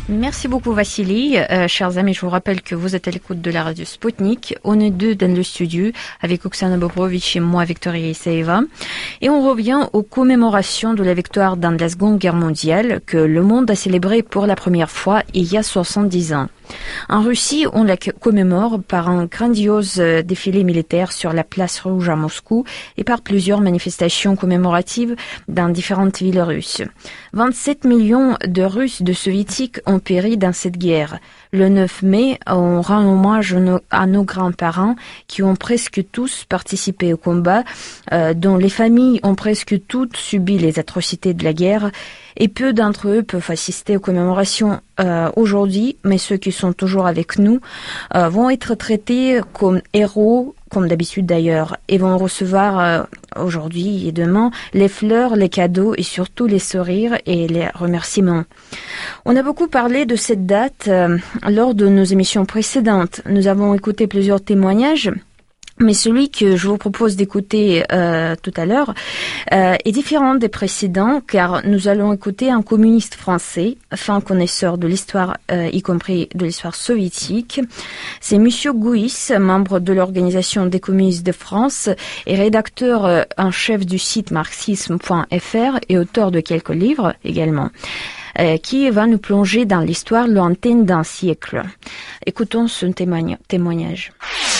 Merci beaucoup Vassili. Chers amis, je vous rappelle que vous êtes à l'écoute de la radio Sputnik. On est deux dans le studio avec Oksana Bobrovitch et moi, Victoria Isaeva. Et on revient aux commémorations de la victoire dans la Seconde Guerre mondiale que le monde a célébré pour la première fois il y a 70 ans. En Russie, on la commémore par un grandiose défilé militaire sur la place Rouge à Moscou et par plusieurs manifestations commémoratives dans différentes villes russes. 27 millions de Russes de soviétiques ont péri dans cette guerre. Le 9 mai, on rend hommage à nos grands-parents qui ont presque tous participé au combat, dont les familles ont presque toutes subi les atrocités de la guerre. Et peu d'entre eux peuvent assister aux commémorations aujourd'hui, mais ceux qui sont toujours avec nous vont être traités comme héros, comme d'habitude d'ailleurs, et vont recevoir aujourd'hui et demain les fleurs, les cadeaux et surtout les sourires et les remerciements. On a beaucoup parlé de cette date lors de nos émissions précédentes. Nous avons écouté plusieurs témoignages. Mais celui que je vous propose d'écouter tout à l'heure est différent des précédents car nous allons écouter un communiste français, fin connaisseur de l'histoire, y compris de l'histoire soviétique. C'est Monsieur Gouis, membre de l'Organisation des communistes de France et rédacteur en chef du site marxisme.fr et auteur de quelques livres également, qui va nous plonger dans l'histoire lointaine d'un siècle. Écoutons ce témoignage.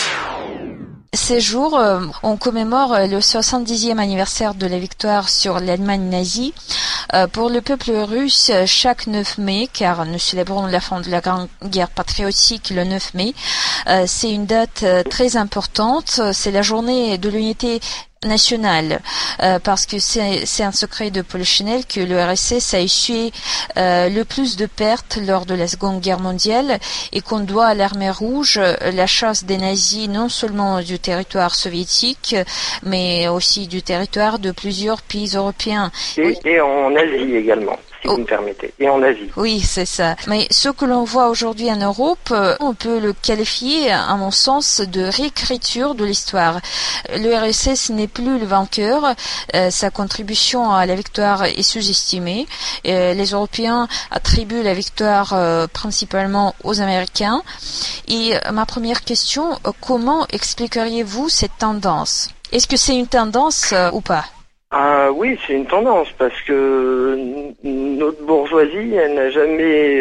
Ces jours, on commémore le 70e anniversaire de la victoire sur l'Allemagne nazie. Pour le peuple russe, chaque 9 mai, car nous célébrons la fin de la Grande Guerre patriotique le 9 mai, c'est une date très importante. C'est la journée de l'unité nationale, parce que c'est un secret de Polichinelle que le RSS a essuyé le plus de pertes lors de la Seconde Guerre mondiale et qu'on doit à l'Armée rouge la chasse des nazis non seulement du territoire soviétique mais aussi du territoire de plusieurs pays européens. Et en Asie également. Si vous me permettez, et en Asie. Oui, c'est ça. Mais ce que l'on voit aujourd'hui en Europe, on peut le qualifier, à mon sens, de réécriture de l'histoire. Le RSS n'est plus le vainqueur, sa contribution à la victoire est sous-estimée. Les Européens attribuent la victoire principalement aux Américains. Et ma première question, comment expliqueriez-vous cette tendance ? Est-ce que c'est une tendance ou pas ? Ah oui, c'est une tendance parce que notre bourgeoisie, elle n'a jamais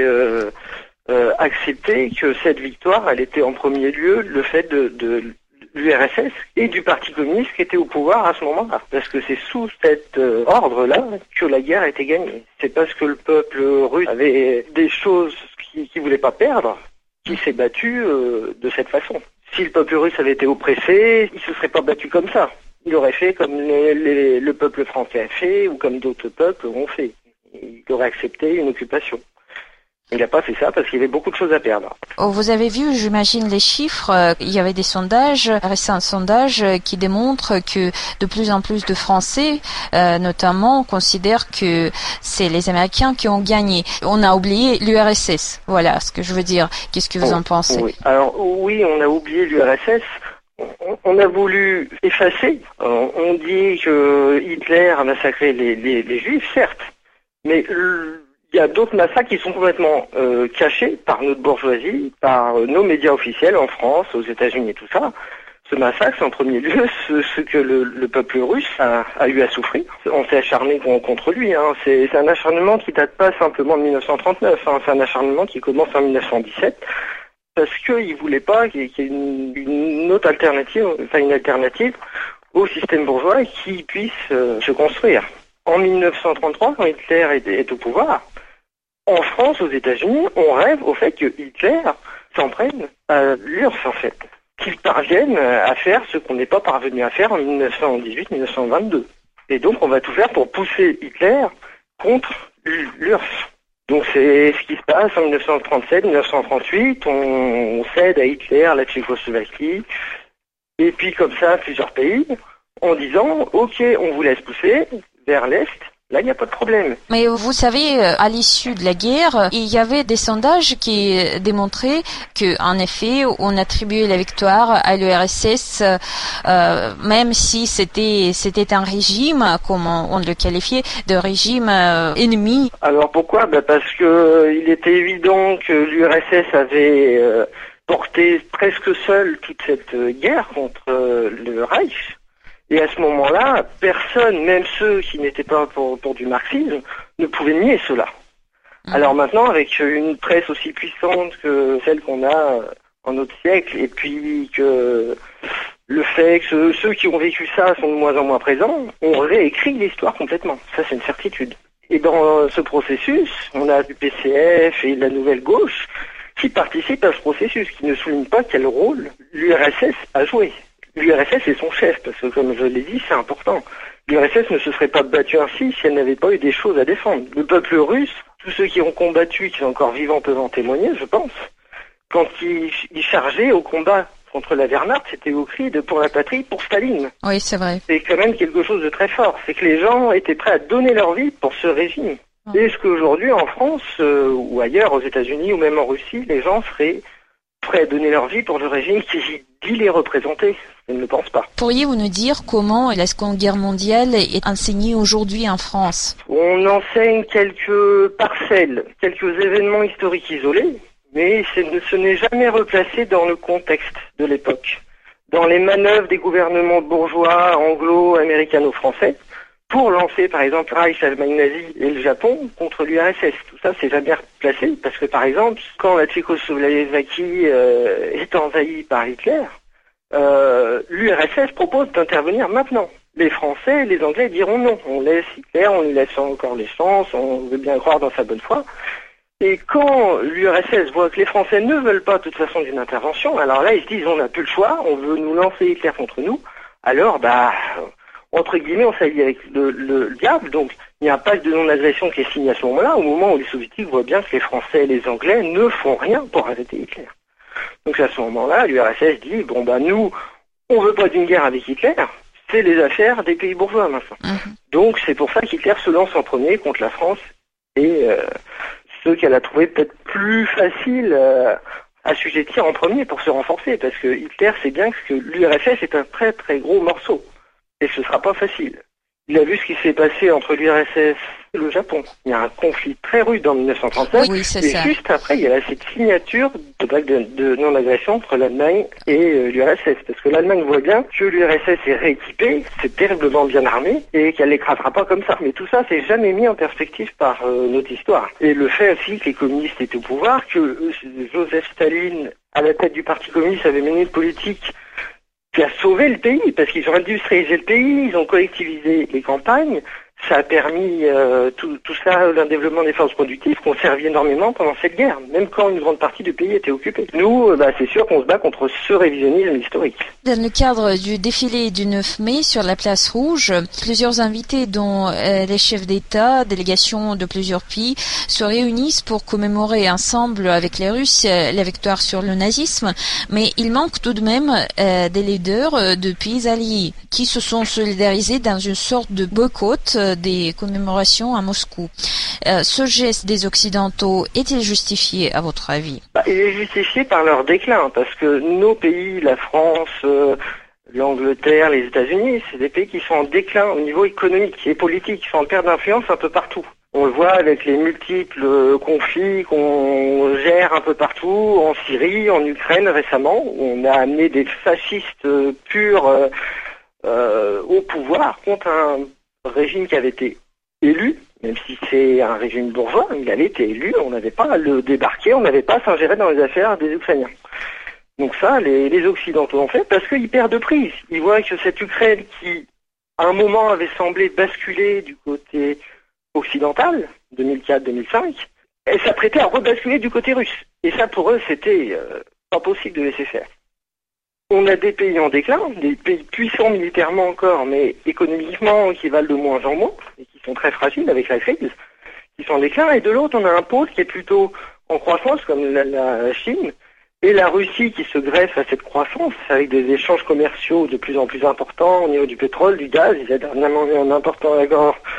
accepté que cette victoire, elle était en premier lieu le fait de l'URSS et du Parti communiste qui était au pouvoir à ce moment-là. Parce que c'est sous cet ordre-là que la guerre a été gagnée. C'est parce que le peuple russe avait des choses qu'il voulait pas perdre qu'il s'est battu de cette façon. Si le peuple russe avait été oppressé, il se serait pas battu comme ça. Il aurait fait comme le peuple français a fait ou comme d'autres peuples ont fait. Il aurait accepté une occupation. Il n'a pas fait ça parce qu'il y avait beaucoup de choses à perdre. Vous avez vu, j'imagine, les chiffres. Il y avait des sondages, récents sondages qui démontrent que de plus en plus de Français, notamment, considèrent que c'est les Américains qui ont gagné. On a oublié l'URSS. Voilà ce que je veux dire. Qu'est-ce que vous en pensez ? Oui. Alors oui, on a oublié l'URSS. On a voulu effacer. On dit que Hitler a massacré les Juifs, certes, mais il y a d'autres massacres qui sont complètement cachés par notre bourgeoisie, par nos médias officiels en France, aux États-Unis et tout ça. Ce massacre, c'est en premier lieu ce que le peuple russe a eu à souffrir. On s'est acharné contre lui. Hein. C'est un acharnement qui date pas simplement de 1939. Hein. C'est un acharnement qui commence en 1917. Parce qu'ils ne voulaient pas qu'il y ait une autre alternative, enfin une alternative au système bourgeois qui puisse se construire. En 1933, quand Hitler est au pouvoir, en France, aux États-Unis, on rêve au fait que Hitler s'en prenne à l'URSS, en fait. Qu'il parvienne à faire ce qu'on n'est pas parvenu à faire en 1918-1922. Et donc, on va tout faire pour pousser Hitler contre l'URSS. Donc c'est ce qui se passe en 1937-1938, on cède à Hitler la Tchécoslovaquie, et puis comme ça plusieurs pays, en disant « Ok, on vous laisse pousser vers l'Est, Là, il n'y a pas de problème. Mais vous savez, à l'issue de la guerre, il y avait des sondages qui démontraient que, en effet, on attribuait la victoire à l'URSS, même si c'était un régime, comme on le qualifiait, de régime ennemi. Alors pourquoi? Parce que il était évident que l'URSS avait porté presque seul toute cette guerre contre le Reich. Et à ce moment-là, personne, même ceux qui n'étaient pas pour du marxisme, ne pouvaient nier cela. Alors maintenant, avec une presse aussi puissante que celle qu'on a en notre siècle, et puis que le fait que ceux qui ont vécu ça sont de moins en moins présents, on réécrit l'histoire complètement. Ça, c'est une certitude. Et dans ce processus, on a du PCF et de la Nouvelle Gauche qui participent à ce processus, qui ne soulignent pas quel rôle l'URSS a joué. L'URSS est son chef, parce que comme je l'ai dit, c'est important. L'URSS ne se serait pas battue ainsi si elle n'avait pas eu des choses à défendre. Le peuple russe, tous ceux qui ont combattu, qui sont encore vivants, peuvent en témoigner, je pense. Quand ils chargeaient au combat contre la Wehrmacht, c'était au cri de pour la patrie, pour Staline. Oui, c'est vrai. C'est quand même quelque chose de très fort. C'est que les gens étaient prêts à donner leur vie pour ce régime. Et ce qu'aujourd'hui, en France, ou ailleurs, aux États-Unis, ou même en Russie, les gens seraient prêts à donner leur vie pour le régime qui dit les représenter. Je ne le pense pas. Pourriez-vous nous dire comment la Seconde Guerre mondiale est enseignée aujourd'hui en France? On enseigne quelques parcelles, quelques événements historiques isolés, mais ce n'est jamais replacé dans le contexte de l'époque. Dans les manœuvres des gouvernements bourgeois, anglo-américano-français, pour lancer par exemple Reich, l'Allemagne nazie et le Japon contre l'URSS. Tout ça, c'est jamais replacé parce que par exemple, quand la Tchécoslovaquie est envahie par Hitler, l'URSS propose d'intervenir maintenant. Les Français et les Anglais diront non. On laisse Hitler, on lui laisse encore les chances, on veut bien croire dans sa bonne foi. Et quand l'URSS voit que les Français ne veulent pas de toute façon d'une intervention, alors là ils se disent on n'a plus le choix, on veut nous lancer Hitler contre nous, alors entre guillemets on s'allie avec le diable, donc il y a un pacte de non-agression qui est signé à ce moment-là, au moment où les soviétiques voient bien que les Français et les Anglais ne font rien pour arrêter Hitler. Donc à ce moment-là, l'URSS dit nous, on veut pas d'une guerre avec Hitler, c'est les affaires des pays bourgeois maintenant. Donc c'est pour ça qu'Hitler se lance en premier contre la France et ceux qu'elle a trouvé peut-être plus facile assujettir en premier pour se renforcer, parce que Hitler sait bien que l'URSS est un très très gros morceau, et ce sera pas facile. Il a vu ce qui s'est passé entre l'URSS et le Japon. Il y a un conflit très rude en 1937, oui, c'est et ça. juste après, il y a cette signature de pacte de non-agression entre l'Allemagne et l'URSS, parce que l'Allemagne voit bien que l'URSS est rééquipée, c'est terriblement bien armé, et qu'elle l'écrasera pas comme ça. Mais tout ça, c'est jamais mis en perspective par notre histoire. Et le fait aussi que les communistes étaient au pouvoir, que Joseph Staline, à la tête du Parti communiste, avait mené une politique qui a sauvé le pays, parce qu'ils ont industrialisé le pays, ils ont collectivisé les campagnes, ça a permis tout ça, un développement des forces productives qui ont servi énormément pendant cette guerre, même quand une grande partie du pays était occupée. Nous, c'est sûr qu'on se bat contre ce révisionnisme historique. Dans le cadre du défilé du 9 mai sur la place Rouge, plusieurs invités, dont les chefs d'État, délégations de plusieurs pays, se réunissent pour commémorer ensemble avec les Russes la victoire sur le nazisme, mais il manque tout de même des leaders de pays alliés qui se sont solidarisés dans une sorte de boycott des commémorations à Moscou. Ce geste des Occidentaux est-il justifié à votre avis? Il est justifié par leur déclin, parce que nos pays, la France, l'Angleterre, les États-Unis, c'est des pays qui sont en déclin au niveau économique et politique, qui sont en perte d'influence un peu partout. On le voit avec les multiples conflits qu'on gère un peu partout, en Syrie, en Ukraine récemment, où on a amené des fascistes purs au pouvoir contre un régime qui avait été élu, même si c'est un régime bourgeois, il avait été élu, on n'avait pas à le débarquer, on n'avait pas à s'ingérer dans les affaires des Ukrainiens. Donc ça, les Occidentaux ont fait parce qu'ils perdent de prise. Ils voient que cette Ukraine qui, à un moment, avait semblé basculer du côté occidental, 2004-2005, elle s'apprêtait à rebasculer du côté russe. Et ça, pour eux, c'était pas possible de laisser faire. On a des pays en déclin, des pays puissants militairement encore, mais économiquement qui valent de moins en moins, et qui sont très fragiles avec la crise, qui sont en déclin, et de l'autre, on a un pôle qui est plutôt en croissance, comme la Chine, et la Russie qui se greffe à cette croissance, avec des échanges commerciaux de plus en plus importants au niveau du pétrole, du gaz, ils ont un important accord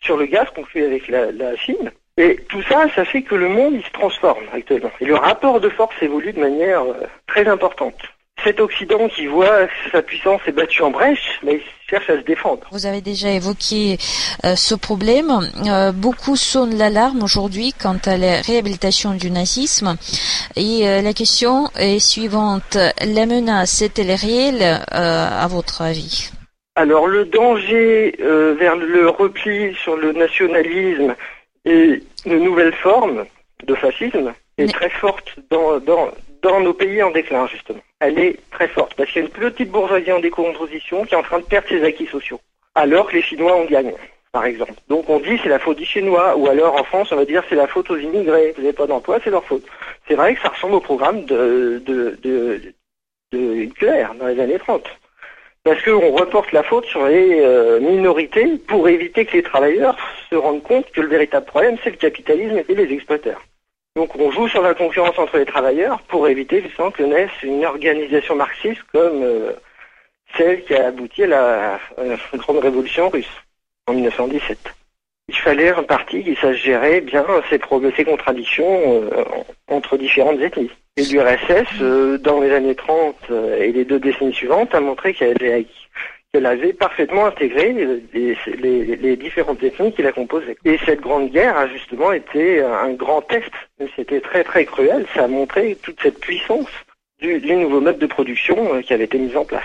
sur le gaz qu'on fait avec la Chine. Et tout ça, ça fait que le monde, il se transforme actuellement. Et le rapport de force évolue de manière très importante. Cet Occident qui voit que sa puissance est battue en brèche, mais il cherche à se défendre. Vous avez déjà évoqué ce problème. Beaucoup sonnent l'alarme aujourd'hui quant à la réhabilitation du nazisme. Et la question est suivante. La menace est-elle réelle à votre avis? Alors le danger vers le repli sur le nationalisme et une nouvelle forme de fascisme est très forte dans nos pays en déclin, justement. Elle est très forte, parce qu'il y a une petite bourgeoisie en décomposition qui est en train de perdre ses acquis sociaux, alors que les Chinois en gagnent, par exemple. Donc on dit c'est la faute des Chinois, ou alors en France on va dire c'est la faute aux immigrés, vous n'avez pas d'emploi, c'est leur faute. C'est vrai que ça ressemble au programme de Hitler dans les années 30. Parce qu'on reporte la faute sur les minorités pour éviter que les travailleurs se rendent compte que le véritable problème c'est le capitalisme et les exploiteurs. Donc on joue sur la concurrence entre les travailleurs pour éviter justement que naisse une organisation marxiste comme celle qui a abouti à la grande révolution russe en 1917. Il fallait un parti qui sache gérer bien ces contradictions entre différentes ethnies. Et l'URSS, dans les années 30 et les 2 décennies suivantes, a montré qu'elle avait parfaitement intégré les différentes ethnies qui la composaient. Et cette grande guerre a justement été un grand test. C'était très très cruel. Ça a montré toute cette puissance du nouveau mode de production qui avait été mis en place.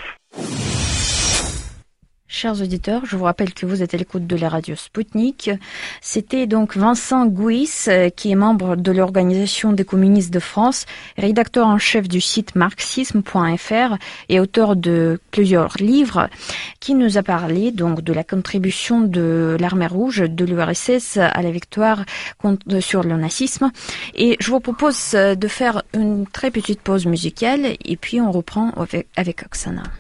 Chers auditeurs, je vous rappelle que vous êtes à l'écoute de la radio Spoutnik. C'était donc Vincent Gouis, qui est membre de l'Organisation des communistes de France, rédacteur en chef du site marxisme.fr et auteur de plusieurs livres, qui nous a parlé donc de la contribution de l'armée rouge de l'URSS à la victoire sur le nazisme. Et je vous propose de faire une très petite pause musicale et puis on reprend avec Oksana.